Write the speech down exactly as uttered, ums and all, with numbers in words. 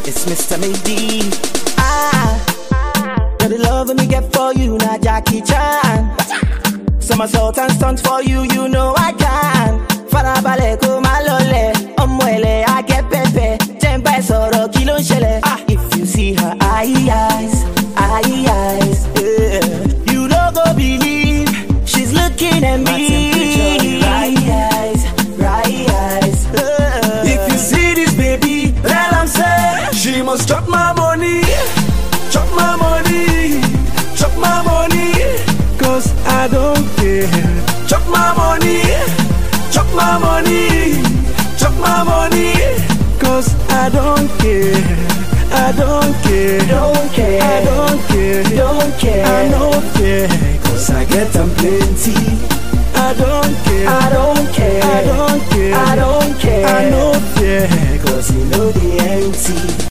It's Mister Maybe. Ah, got the love me get for you, now Jackie Chan. Somersault and stunt for you, you know I can. Farabale ko malole, omwele I get pepe. Tempa soro kilo shele. Ah, if you see her eyes, eyes, yeah. You don't go believe she's looking at me. Right eyes, right eyes. Uh. If you see this baby, tell I'm say she must chop my money, chop my money, chop my money. Cause I don't care. Chop my money, chop my money, chop my money. Cause I don't care. I don't care, don't care, I don't care, don't care, I don't care. Cause I get them plenty.